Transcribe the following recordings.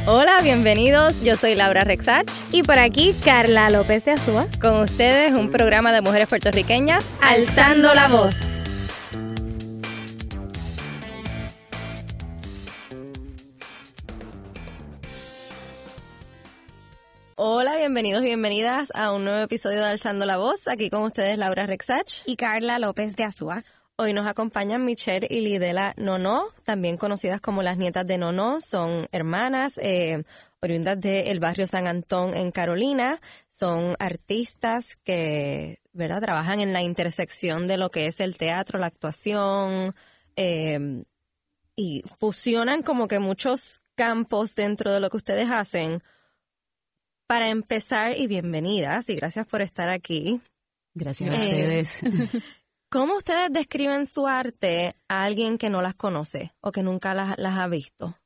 Hola, bienvenidos. Yo soy Laura Rexach. Y por aquí, Carla López de Azúa. Con ustedes, un programa de mujeres puertorriqueñas Alzando la voz. Hola, bienvenidos y bienvenidas a un nuevo episodio de Alzando la Voz. Aquí con ustedes, Laura Rexach. Y Carla López de Azúa. Hoy nos acompañan Michelle y Lidela Nono, también conocidas como las nietas de Nono. Son hermanas, oriundas del barrio San Antón en Carolina. Son artistas que, ¿verdad?, trabajan en la intersección de lo que es el teatro, la actuación, y fusionan como que muchos campos dentro de lo que ustedes hacen. Para empezar, y bienvenidas, y gracias por estar aquí. Gracias a ustedes. ¿Cómo ustedes describen su arte a alguien que no las conoce o que nunca las ha visto?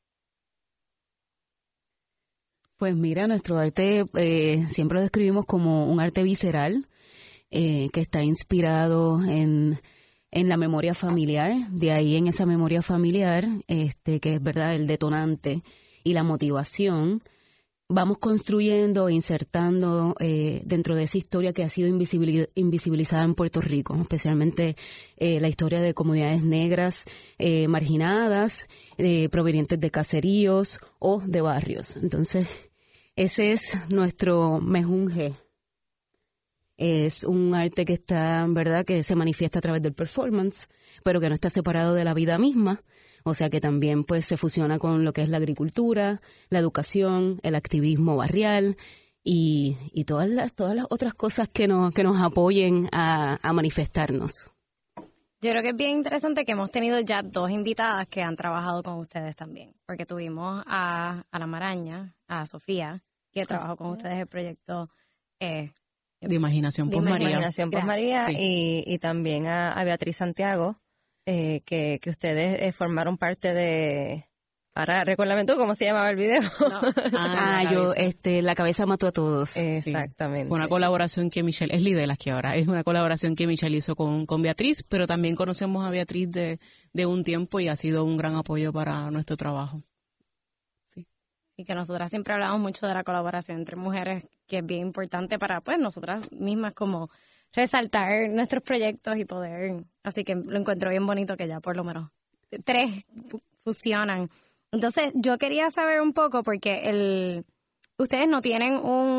Pues mira, nuestro arte siempre lo describimos como un arte visceral que está inspirado en la memoria familiar. De ahí, en esa memoria familiar, que es verdad el detonante y la motivación, vamos construyendo e insertando dentro de esa historia que ha sido invisibilizada en Puerto Rico, especialmente la historia de comunidades negras marginadas, provenientes de caseríos o de barrios. Entonces, ese es nuestro mejunje. Es un arte que está, ¿verdad?, que se manifiesta a través del performance, pero que no está separado de la vida misma. O sea que también pues se fusiona con lo que es la agricultura, la educación, el activismo barrial y todas las otras cosas que nos apoyen a manifestarnos. Yo creo que es bien interesante que hemos tenido ya dos invitadas que han trabajado con ustedes también, porque tuvimos a la Maraña, a Sofía, que trabajó con ustedes el proyecto de Imaginación por María. Imaginación por María, sí. y también a Beatriz Santiago. Que ustedes formaron parte de... Ahora, recuérdame tú cómo se llamaba el video. No. La cabeza mató a todos. Exactamente. Fue una colaboración que Michelle, es Lidela que ahora, es una colaboración que Michelle hizo con Beatriz, pero también conocemos a Beatriz de un tiempo y ha sido un gran apoyo para nuestro trabajo. Sí. Y que nosotras siempre hablamos mucho de la colaboración entre mujeres, que es bien importante para pues nosotras mismas como resaltar nuestros proyectos y poder, así que lo encuentro bien bonito que ya por lo menos 3 fusionan. Entonces yo quería saber un poco porque ustedes no tienen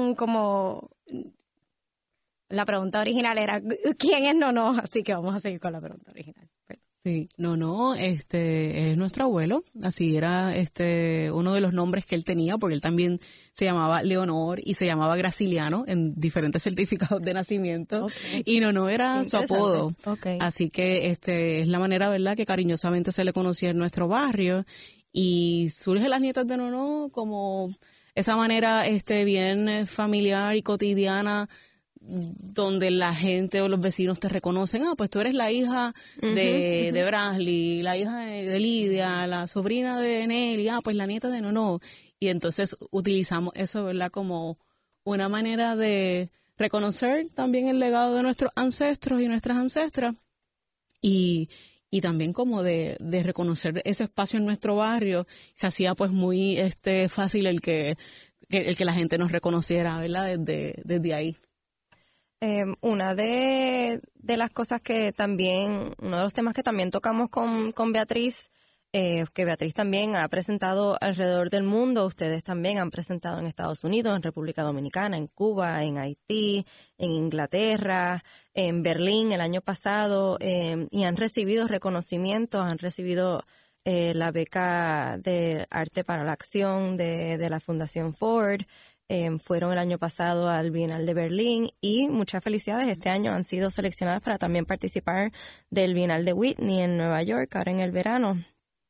la pregunta original era ¿quién es Nono? Así que vamos a seguir con la pregunta original. Sí, Nono, es nuestro abuelo, así era uno de los nombres que él tenía, porque él también se llamaba Leonor y se llamaba Graciliano en diferentes certificados de nacimiento, okay. Y Nono era su apodo, okay. Así que es la manera, ¿verdad?, que cariñosamente se le conocía en nuestro barrio, y surge las nietas de Nono como esa manera bien familiar y cotidiana, donde la gente o los vecinos te reconocen, pues tú eres la hija de Brasley, la hija de Lidia, la sobrina de Nelly, pues la nieta de Nono. Y entonces utilizamos eso, ¿verdad?, como una manera de reconocer también el legado de nuestros ancestros y nuestras ancestras y también como de reconocer ese espacio en nuestro barrio. Se hacía pues muy fácil el que la gente nos reconociera, ¿verdad?, desde ahí. Una de las cosas que también, uno de los temas que también tocamos con Beatriz, que Beatriz también ha presentado alrededor del mundo, ustedes también han presentado en Estados Unidos, en República Dominicana, en Cuba, en Haití, en Inglaterra, en Berlín el año pasado, y han recibido reconocimientos, han recibido la beca de Arte para la Acción de la Fundación Ford. Fueron el año pasado al Bienal de Berlín y muchas felicidades. Este año han sido seleccionadas para también participar del Bienal de Whitney en Nueva York, ahora en el verano.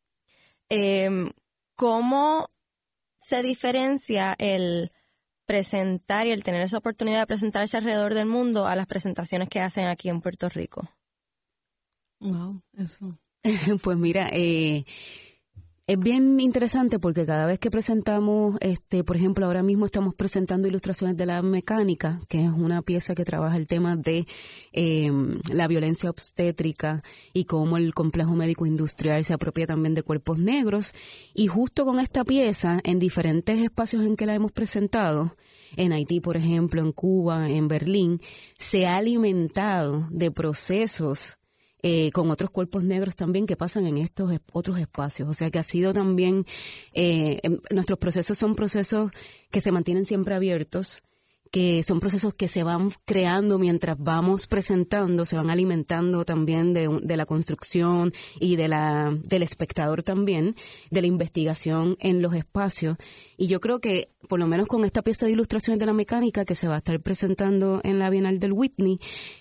¿Cómo se diferencia el presentar y el tener esa oportunidad de presentarse alrededor del mundo a las presentaciones que hacen aquí en Puerto Rico? Wow, eso. Pues mira, Es bien interesante porque cada vez que presentamos, por ejemplo, ahora mismo estamos presentando ilustraciones de la mecánica, que es una pieza que trabaja el tema de la violencia obstétrica y cómo el complejo médico industrial se apropia también de cuerpos negros. Y justo con esta pieza, en diferentes espacios en que la hemos presentado, en Haití, por ejemplo, en Cuba, en Berlín, se ha alimentado de procesos con otros cuerpos negros también que pasan en estos otros espacios. O sea que ha sido también, nuestros procesos son procesos que se mantienen siempre abiertos, que son procesos que se van creando mientras vamos presentando, se van alimentando también de la construcción y del espectador también, de la investigación en los espacios. Y yo creo que, por lo menos con esta pieza de ilustraciones de la mecánica que se va a estar presentando en la Bienal del Whitney,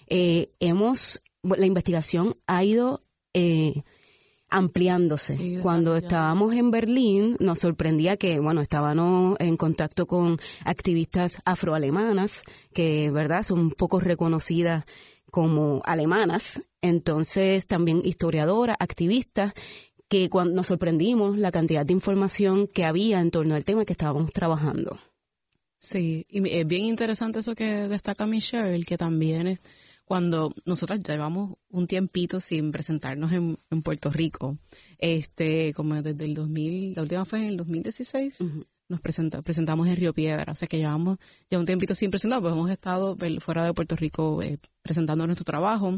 la investigación ha ido ampliándose. Sí, cuando estábamos en Berlín nos sorprendía que, estábamos en contacto con activistas afroalemanas que, ¿verdad?, son poco reconocidas como alemanas. Entonces, también historiadoras, activistas, que cuando nos sorprendimos la cantidad de información que había en torno al tema que estábamos trabajando. Sí, y es bien interesante eso que destaca Michelle, que también es cuando nosotros llevamos un tiempito sin presentarnos en Puerto Rico, como desde el 2000, la última fue en el 2016, nos presentamos en Río Piedra, o sea que llevamos ya un tiempito sin presentar, pues hemos estado fuera de Puerto Rico presentando nuestro trabajo,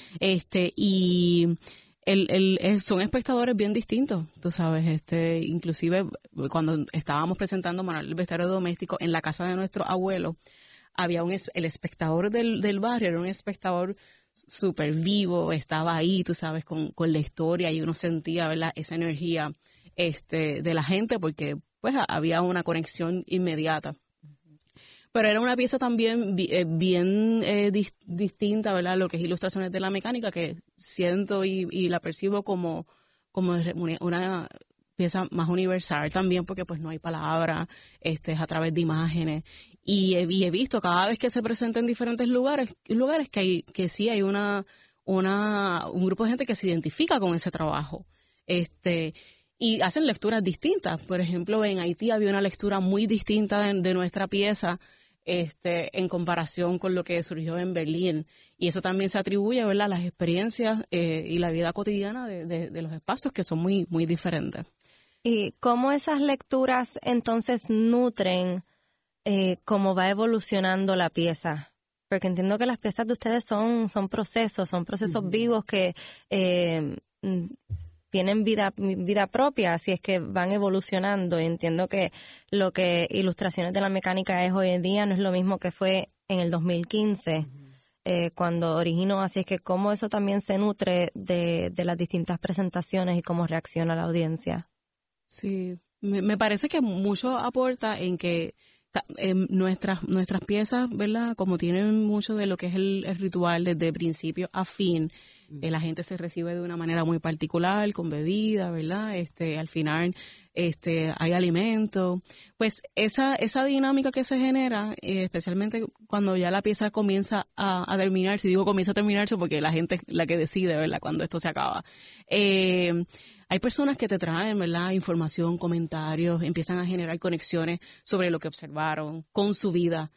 y son espectadores bien distintos, tú sabes, inclusive cuando estábamos presentando Manual del Vestuario Doméstico en la casa de nuestro abuelo, había el espectador del barrio, era un espectador súper vivo, estaba ahí, tú sabes, con la historia, y uno sentía, ¿verdad?, esa energía de la gente, porque pues había una conexión inmediata. Pero era una pieza también bien distinta, ¿verdad?, a lo que es Ilustraciones de la Mecánica, que siento y la percibo como una pieza más universal también, porque pues no hay palabra, es a través de imágenes. Y he visto cada vez que se presenta en diferentes lugares que sí hay un grupo de gente que se identifica con ese trabajo. Y hacen lecturas distintas. Por ejemplo, en Haití había una lectura muy distinta de nuestra pieza en comparación con lo que surgió en Berlín. Y eso también se atribuye, ¿verdad?, a las experiencias y la vida cotidiana de los espacios, que son muy, muy diferentes. ¿Y cómo esas lecturas entonces nutren cómo va evolucionando la pieza? Porque entiendo que las piezas de ustedes son procesos vivos que tienen vida propia, así es que van evolucionando. Y entiendo que lo que Ilustraciones de la Mecánica es hoy en día no es lo mismo que fue en el 2015, cuando originó. Así es que cómo eso también se nutre de las distintas presentaciones y cómo reacciona la audiencia. Sí, me parece que mucho aporta en que nuestras piezas, ¿verdad?, como tienen mucho de lo que es el ritual desde principio a fin, la gente se recibe de una manera muy particular, con bebida, ¿verdad? Al final hay alimento. Pues esa dinámica que se genera, especialmente cuando ya la pieza comienza a terminarse, digo comienza a terminarse porque la gente es la que decide, ¿verdad?, cuando esto se acaba. Hay personas que te traen, ¿verdad?, información, comentarios, empiezan a generar conexiones sobre lo que observaron con su vida.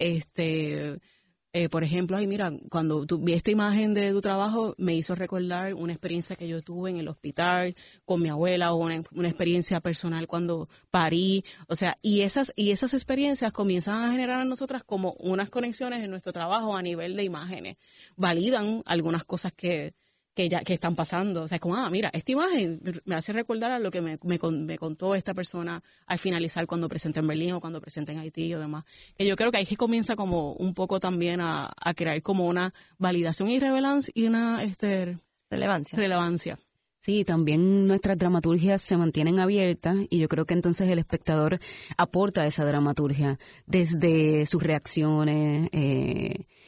Por ejemplo, ay, mira, cuando vi esta imagen de tu trabajo, me hizo recordar una experiencia que yo tuve en el hospital con mi abuela, o una experiencia personal cuando parí. O sea, y esas experiencias comienzan a generar en nosotras como unas conexiones en nuestro trabajo a nivel de imágenes. Validan algunas cosas que están pasando. O sea, como, mira, esta imagen me hace recordar a lo que me contó esta persona al finalizar cuando presenté en Berlín o cuando presenté en Haití o demás. Que yo creo que ahí que comienza como un poco también a crear como una validación y una relevancia. Sí, también nuestras dramaturgias se mantienen abiertas y yo creo que entonces el espectador aporta esa dramaturgia desde sus reacciones,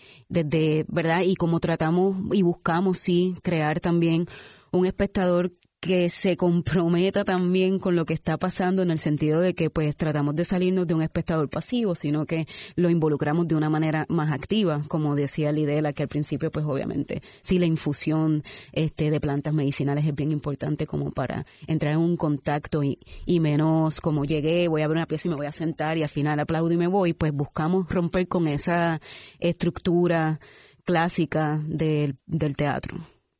desde, ¿verdad? Y cómo tratamos y buscamos, sí, crear también un espectador que se comprometa también con lo que está pasando, en el sentido de que pues tratamos de salirnos de un espectador pasivo, sino que lo involucramos de una manera más activa, como decía Lidela, que al principio pues obviamente sí, la infusión de plantas medicinales es bien importante como para entrar en un contacto y menos como llegué, voy a ver una pieza y me voy a sentar y al final aplaudo y me voy. Pues buscamos romper con esa estructura clásica del teatro.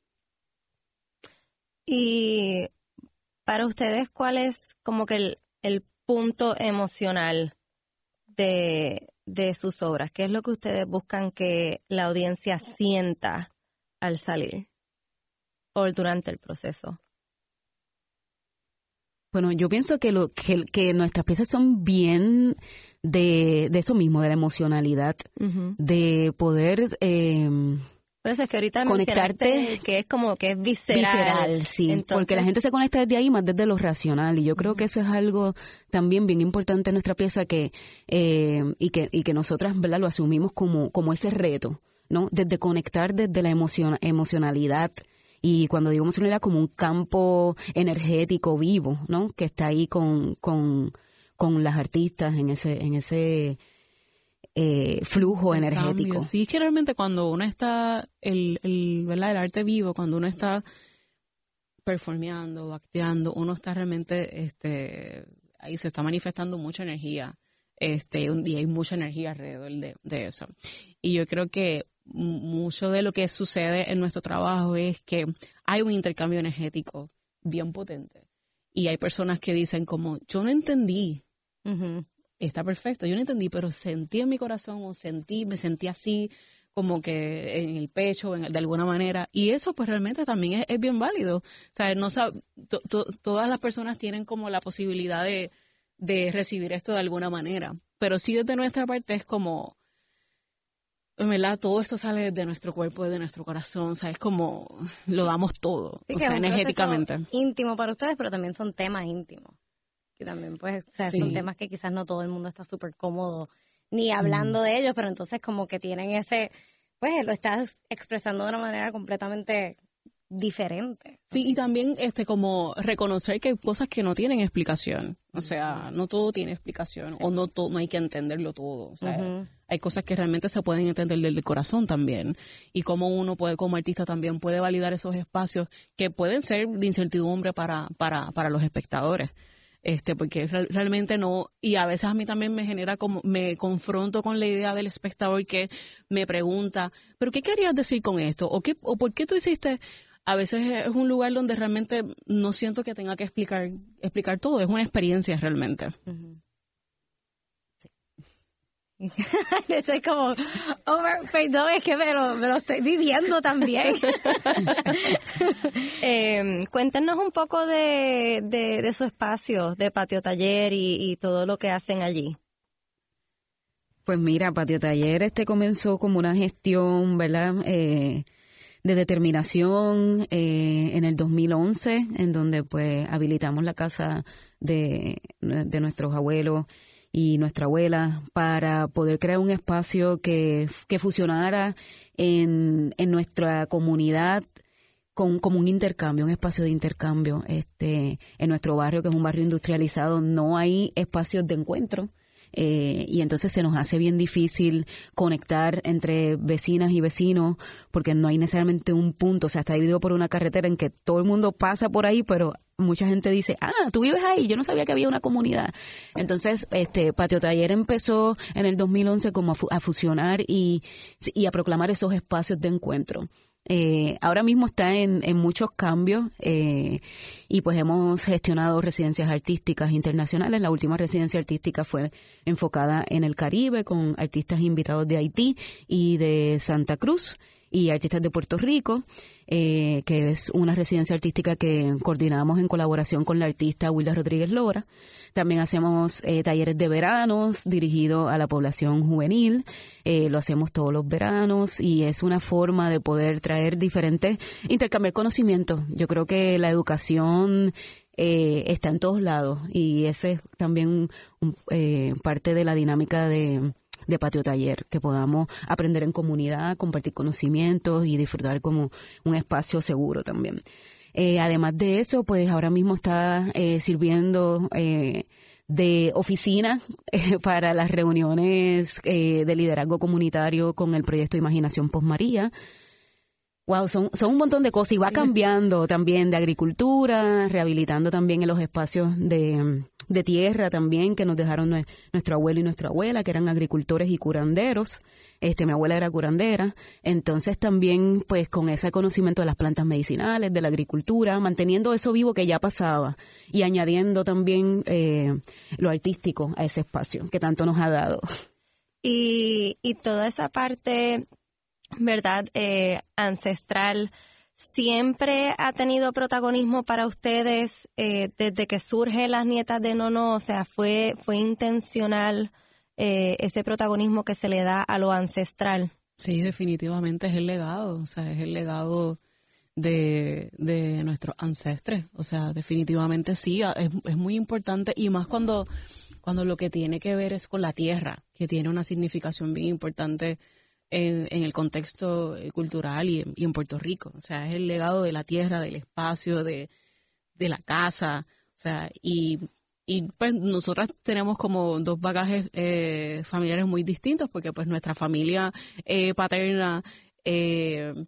Y para ustedes, ¿cuál es como que el punto emocional de sus obras? ¿Qué es lo que ustedes buscan que la audiencia sienta al salir o durante el proceso? Bueno, yo pienso que que nuestras piezas son bien de eso mismo, de la emocionalidad, de poder por eso es que ahorita conectarte, que es como que es visceral. Visceral, sí, entonces, porque la gente se conecta desde ahí más desde lo racional, y yo creo que eso es algo también bien importante en nuestra pieza y que nosotras, ¿verdad?, lo asumimos como ese reto, ¿no? Desde conectar desde la emocionalidad. Y cuando digo emocionalidad, como un campo energético vivo, ¿no? Que está ahí con las artistas en ese flujo energético. Cambio. Sí, es que realmente cuando uno está, ¿verdad?, el arte vivo, cuando uno está performeando, acteando, uno está realmente, ahí se está manifestando mucha energía, un día hay mucha energía alrededor de eso. Y yo creo que mucho de lo que sucede en nuestro trabajo es que hay un intercambio energético bien potente. Y hay personas que dicen como, yo no entendí. Está perfecto, yo no entendí, pero sentí en mi corazón me sentí así, como que en el pecho, de alguna manera. Y eso pues realmente también es bien válido. O sea, todas las personas tienen como la posibilidad de recibir esto de alguna manera. Pero sí, desde nuestra parte es como, en verdad, todo esto sale de nuestro cuerpo, de nuestro corazón. O sea, es como lo damos todo, sí, o sea, energéticamente. Íntimo para ustedes, pero también son temas íntimos. Que también, pues, o sea, son temas que quizás no todo el mundo está súper cómodo ni hablando de ellos, pero entonces como que tienen pues, lo estás expresando de una manera completamente diferente. Sí, y también como reconocer que hay cosas que no tienen explicación. O sea, no todo tiene explicación, o no hay que entenderlo todo. O sea, hay cosas que realmente se pueden entender desde el corazón también. Y cómo uno puede, como artista, también puede validar esos espacios que pueden ser de incertidumbre para los espectadores. Porque realmente no, y a veces a mí también me genera como, me confronto con la idea del espectador que me pregunta, ¿pero qué querías decir con esto? ¿O por qué tú hiciste? A veces es un lugar donde realmente no siento que tenga que explicar todo, es una experiencia realmente. Estoy como, perdón, es que me lo estoy viviendo también. Cuéntenos un poco de su espacio, de Patio Taller y todo lo que hacen allí. Pues mira, Patio Taller comenzó como una gestión, ¿verdad?, de determinación en el 2011, en donde pues habilitamos la casa de nuestros abuelos y nuestra abuela para poder crear un espacio que fusionara en nuestra comunidad como un intercambio, un espacio de intercambio. En nuestro barrio, que es un barrio industrializado, no hay espacios de encuentro. Y entonces se nos hace bien difícil conectar entre vecinas y vecinos porque no hay necesariamente un punto, o sea, está dividido por una carretera en que todo el mundo pasa por ahí, pero mucha gente dice, tú vives ahí, yo no sabía que había una comunidad. Entonces, Patio Taller empezó en el 2011 como a fusionar y a proclamar esos espacios de encuentro. Ahora mismo está en muchos cambios y pues hemos gestionado residencias artísticas internacionales. La última residencia artística fue enfocada en el Caribe con artistas invitados de Haití y de Santa Cruz y artistas de Puerto Rico, que es una residencia artística que coordinamos en colaboración con la artista Wilda Rodríguez Lora. También hacemos talleres de veranos dirigidos a la población juvenil. Lo hacemos todos los veranos y es una forma de poder traer intercambiar conocimientos. Yo creo que la educación está en todos lados y ese es también parte de la dinámica de Patio Taller, que podamos aprender en comunidad, compartir conocimientos y disfrutar como un espacio seguro también. Además de eso, pues ahora mismo está sirviendo de oficina para las reuniones de liderazgo comunitario con el proyecto Imaginación Postmaría. Wow, son un montón de cosas y va cambiando también de agricultura, rehabilitando también en los espacios de tierra también que nos dejaron nuestro abuelo y nuestra abuela, que eran agricultores y curanderos. Mi abuela era curandera, entonces también pues con ese conocimiento de las plantas medicinales, de la agricultura, manteniendo eso vivo que ya pasaba y añadiendo también lo artístico a ese espacio que tanto nos ha dado. Y toda esa parte, ¿verdad?, ancestral, ¿siempre ha tenido protagonismo para ustedes desde que surge Las Nietas de Nono? O sea, ¿fue intencional ese protagonismo que se le da a lo ancestral? Sí, definitivamente es el legado, o sea, es el legado de nuestros ancestres. O sea, definitivamente sí, es muy importante, y más cuando lo que tiene que ver es con la tierra, que tiene una significación bien importante en el contexto cultural y en Puerto Rico. O sea, es el legado de la tierra, del espacio, de la casa. O sea, y pues nosotras tenemos como dos bagajes familiares muy distintos, porque pues nuestra familia paterna es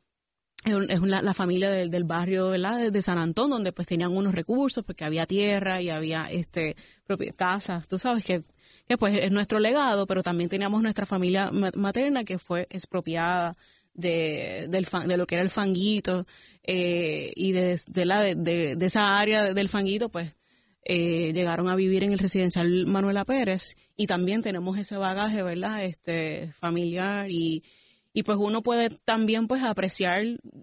la familia del barrio, ¿verdad?, de San Antón, donde pues tenían unos recursos, porque había tierra y había propias casas. Tú sabes que pues es nuestro legado, pero también teníamos nuestra familia materna que fue expropiada de lo que era el fanguito, y de esa área del fanguito, pues llegaron a vivir en el residencial Manuela Pérez, y también tenemos ese bagaje, ¿verdad?, familiar, y pues uno puede también pues apreciar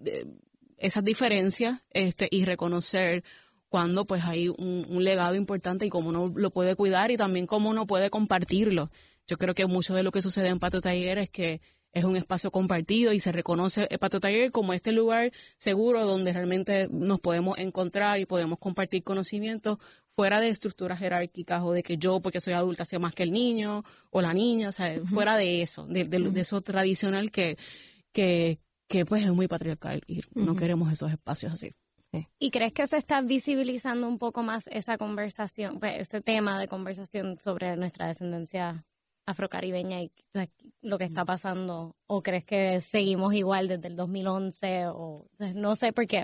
esas diferencias y reconocer cuando pues hay un legado importante y cómo uno lo puede cuidar y también cómo uno puede compartirlo. Yo creo que mucho de lo que sucede en Patio Taller es que es un espacio compartido y se reconoce el Patio Taller como este lugar seguro donde realmente nos podemos encontrar y podemos compartir conocimientos fuera de estructuras jerárquicas o de que yo, porque soy adulta, sé más que el niño o la niña. O sea, fuera de eso, de eso tradicional que pues es muy patriarcal y no queremos esos espacios así. ¿Y crees que se está visibilizando un poco más esa conversación, pues, ese tema de conversación sobre nuestra descendencia afrocaribeña y lo que está pasando? ¿O crees que seguimos igual desde el 2011? O no sé, porque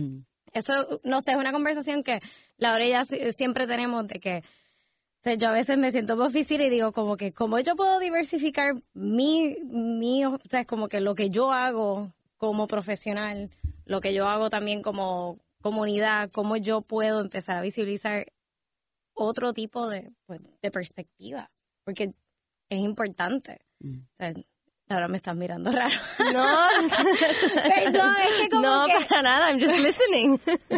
eso, no sé, es una conversación que Laura y yo siempre tenemos, de que, o sea, yo a veces me siento más difícil y digo como que cómo yo puedo diversificar o sea, es como que lo que yo hago como profesional, lo que yo hago también como comunidad, cómo yo puedo empezar a visibilizar otro tipo de perspectiva, porque es importante. O sea, ahora me estás mirando raro. No, Perdón, es que como no, que... para nada, I'm just listening.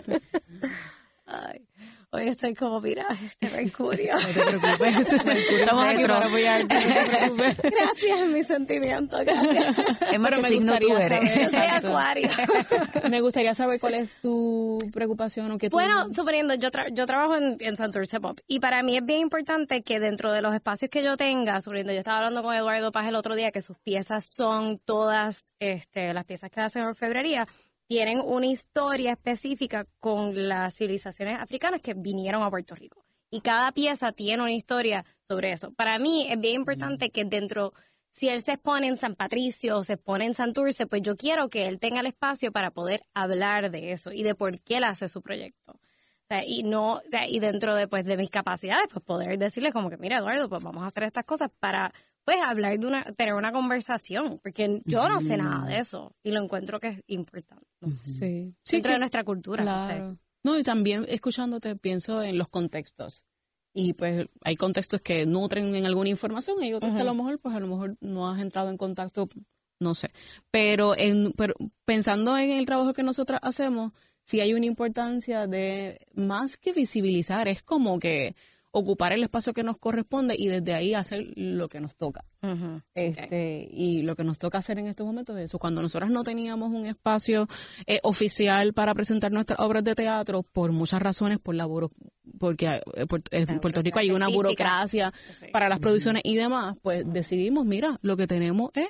Ay, hoy estoy como, mira, Mercurio. No te preocupes, estamos aquí para apoyarte, no te preocupes. Gracias, mi sentimiento, gracias. Es más, Pero que me signo tú gustaría eres. saber, Soy exacto. Acuario. Me gustaría saber cuál es tu preocupación o qué tú... Bueno, suponiendo, yo trabajo en Santurce Pop, y para mí es bien importante que dentro de los espacios que yo tenga, suponiendo, yo estaba hablando con Eduardo Paz el otro día, que sus piezas son todas las piezas que hacen orfebrería, tienen una historia específica con las civilizaciones africanas que vinieron a Puerto Rico. Y cada pieza tiene una historia sobre eso. Para mí es bien importante que dentro, si él se expone en San Patricio o se expone en Santurce, pues yo quiero que él tenga el espacio para poder hablar de eso y de por qué él hace su proyecto. O sea, y dentro de mis capacidades, pues poder decirle como que, mira, Eduardo, pues vamos a hacer estas cosas para pues hablar tener una conversación, porque yo no sé nada de eso y lo encuentro que es importante. Sí. Dentro de nuestra cultura. Claro. No sé. No, y también escuchándote pienso en los contextos. Y pues hay contextos que nutren en alguna información y hay otros que a lo mejor no has entrado en contacto, no sé. Pero pensando en el trabajo que nosotras hacemos, sí hay una importancia de más que visibilizar, es como que ocupar el espacio que nos corresponde y desde ahí hacer lo que nos toca. Y lo que nos toca hacer en estos momentos es eso. Cuando nosotras no teníamos un espacio oficial para presentar nuestras obras de teatro, por muchas razones, porque en Puerto Rico hay una burocracia para las producciones y demás, pues decidimos, mira, lo que tenemos es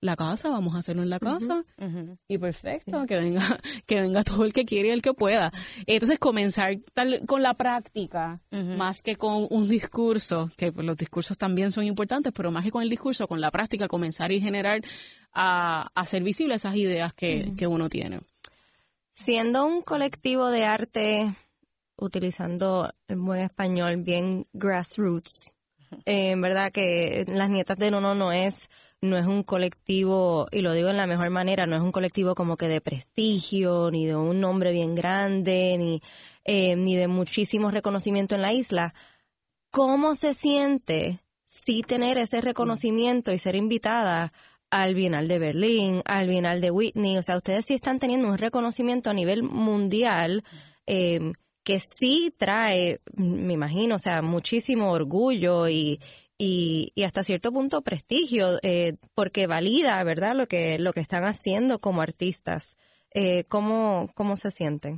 la casa, vamos a hacerlo en la casa y perfecto, que venga todo el que quiere y el que pueda. Entonces comenzar con la práctica más que con un discurso, que pues, los discursos también son importantes, pero más que con el discurso, con la práctica, comenzar y generar a hacer visibles esas ideas que uno tiene. Siendo un colectivo de arte, utilizando el buen español, bien grassroots, verdad que Las Nietas de Nono no es un colectivo, y lo digo en la mejor manera, no es un colectivo como que de prestigio, ni de un nombre bien grande, ni de muchísimo reconocimiento en la isla. ¿Cómo se siente sí tener ese reconocimiento y ser invitada al Bienal de Berlín, al Bienal de Whitney? O sea, ustedes sí están teniendo un reconocimiento a nivel mundial que sí trae, me imagino, o sea, muchísimo orgullo y hasta cierto punto prestigio, porque valida, ¿verdad?, lo que están haciendo como artistas. ¿Cómo se sienten?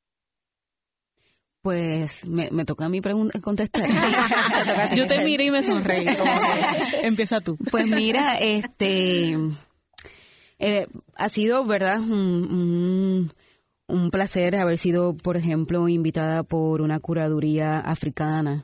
Pues me toca a mí contestar. Yo te miré y me sonreí. Empieza tú. Pues mira, ha sido, ¿verdad?, un placer haber sido, por ejemplo, invitada por una curaduría africana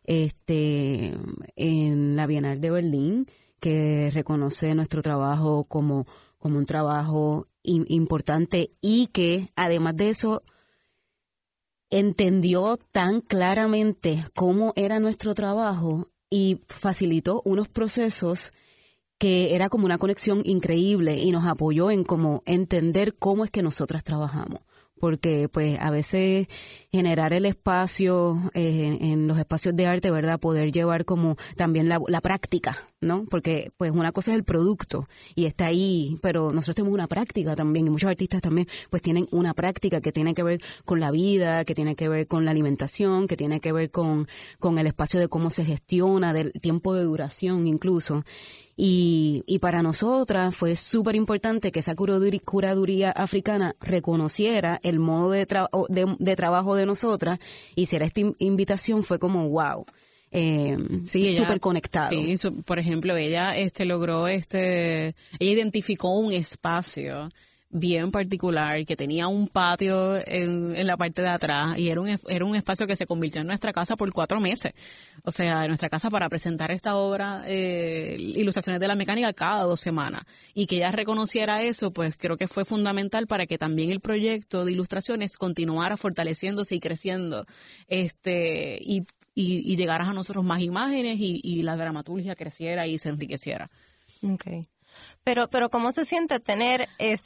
en la Bienal de Berlín, que reconoce nuestro trabajo como un trabajo importante y que, además de eso, entendió tan claramente cómo era nuestro trabajo y facilitó unos procesos que era como una conexión increíble y nos apoyó en cómo entender cómo es que nosotras trabajamos. Porque pues a veces generar el espacio en los espacios de arte, ¿verdad?, poder llevar como también la práctica, ¿no? Porque pues una cosa es el producto y está ahí, pero nosotros tenemos una práctica también y muchos artistas también pues tienen una práctica que tiene que ver con la vida, que tiene que ver con la alimentación, que tiene que ver con el espacio de cómo se gestiona, del tiempo de duración incluso. Y para nosotras fue súper importante que esa curaduría africana reconociera el modo de trabajo de nosotras, y hiciera esta invitación. Fue como wow, súper conectado. Sí, por ejemplo, ella logró, ella identificó un espacio bien particular que tenía un patio en la parte de atrás y era un espacio que se convirtió en nuestra casa por 4 meses. O sea, nuestra casa para presentar esta obra, Ilustraciones de la Mecánica, cada 2 semanas. Y que ella reconociera eso, pues creo que fue fundamental para que también el proyecto de ilustraciones continuara fortaleciéndose y creciendo, y llegaras a nosotros más imágenes y la dramaturgia creciera y se enriqueciera. Okay. Pero ¿cómo se siente tener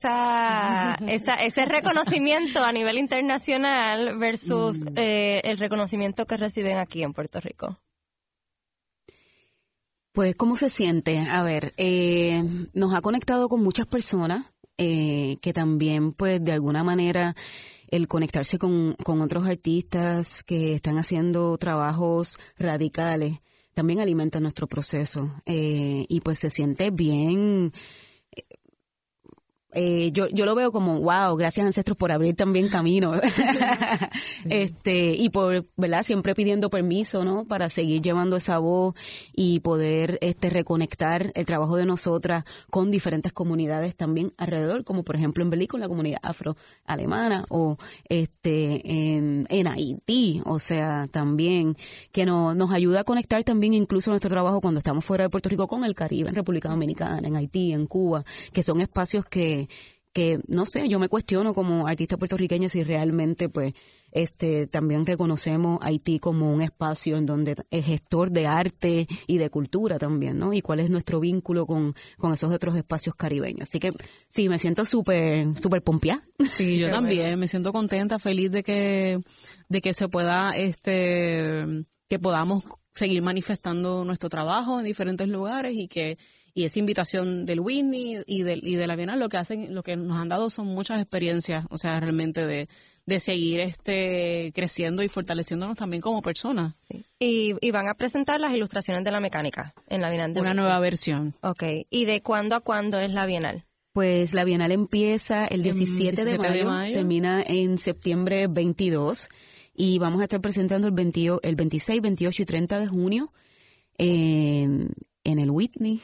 ese reconocimiento a nivel internacional versus el reconocimiento que reciben aquí en Puerto Rico? Pues, ¿cómo se siente? A ver, nos ha conectado con muchas personas que también, pues, de alguna manera, el conectarse con otros artistas que están haciendo trabajos radicales también alimenta nuestro proceso, y pues se siente bien. Yo lo veo como wow, gracias ancestros por abrir también camino. Sí. Y por, ¿verdad?, siempre pidiendo permiso, ¿no?, para seguir llevando esa voz y poder reconectar el trabajo de nosotras con diferentes comunidades también alrededor, como por ejemplo en Berlín con la comunidad afroalemana, o en Haití. O sea, también que nos ayuda a conectar también incluso nuestro trabajo cuando estamos fuera de Puerto Rico con el Caribe, en República Dominicana, en Haití, en Cuba, que son espacios que no sé, yo me cuestiono como artista puertorriqueña si realmente pues también reconocemos Haití como un espacio en donde es gestor de arte y de cultura también, ¿no? Y cuál es nuestro vínculo con esos otros espacios caribeños. Así que sí, me siento súper pompeada. Sí, yo también me siento contenta, feliz de que se pueda, que podamos seguir manifestando nuestro trabajo en diferentes lugares y esa invitación del Whitney y de la Bienal lo que nos han dado son muchas experiencias, o sea, realmente de seguir creciendo y fortaleciéndonos también como personas. Sí. Y van a presentar las Ilustraciones de la Mecánica en la Bienal de Una nueva versión. Okay. ¿Y de cuándo a cuándo es la Bienal? Pues la Bienal empieza el 17 de mayo, termina en septiembre 22 y vamos a estar presentando el 26, 28 y 30 de junio en el Whitney.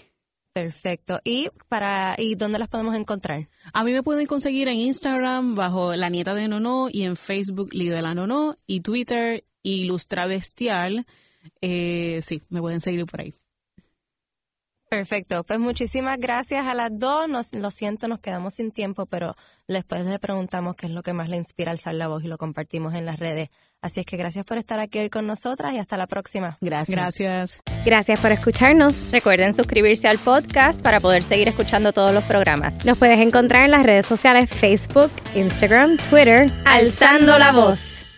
Perfecto. ¿Y dónde las podemos encontrar? A mí me pueden conseguir en Instagram bajo La Nieta de Nono y en Facebook Lido de la Nono y Twitter Ilustra Bestial. Sí, me pueden seguir por ahí. Perfecto. Pues muchísimas gracias a las dos. Lo siento, nos quedamos sin tiempo, pero después le preguntamos qué es lo que más le inspira alzar la voz y lo compartimos en las redes. Así es que gracias por estar aquí hoy con nosotras y hasta la próxima. Gracias. Gracias por escucharnos. Recuerden suscribirse al podcast para poder seguir escuchando todos los programas. Nos puedes encontrar en las redes sociales Facebook, Instagram, Twitter, Alzando la Voz.